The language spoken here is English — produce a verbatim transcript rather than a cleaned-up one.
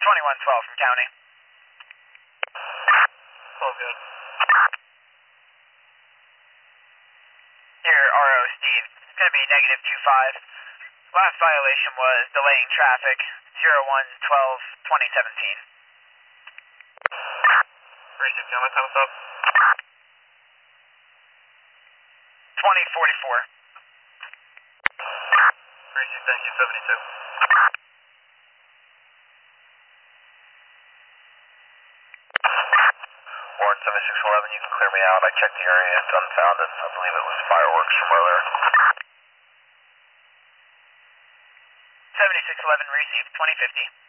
twenty-one twelve from county. All good. Here, R O Steve. It's going to be negative two five. Last violation was delaying traffic, zero one twelve twenty seventeen. Racing, can I time stop? twenty forty-four. Racing, thank you, seventy-two. Warren seventy-six eleven, you can clear me out. I checked the area, it's unfounded. I believe it was fireworks from earlier. seventy-six eleven received, twenty fifty.